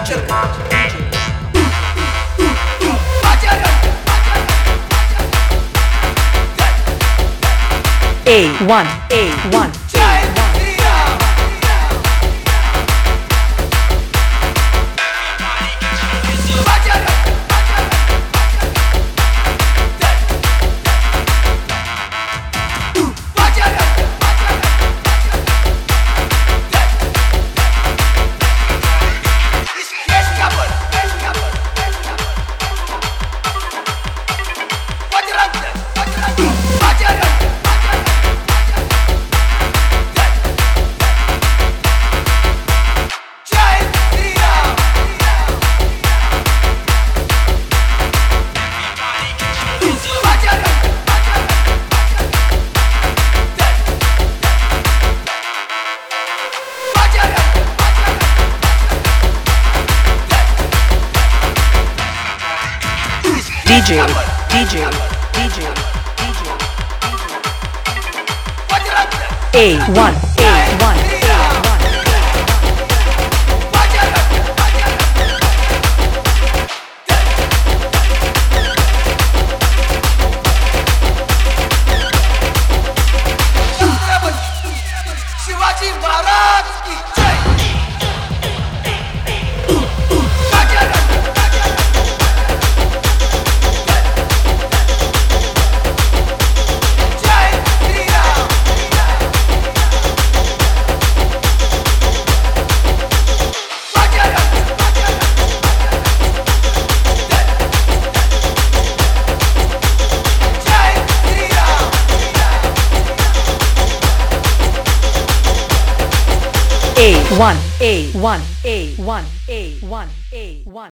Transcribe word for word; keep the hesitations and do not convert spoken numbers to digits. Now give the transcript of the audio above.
A one, A one. D J, D J, D J, D J, A one, A one, A one. Shivaji Maharaj की जय। A one, A one, A one, A one, A one.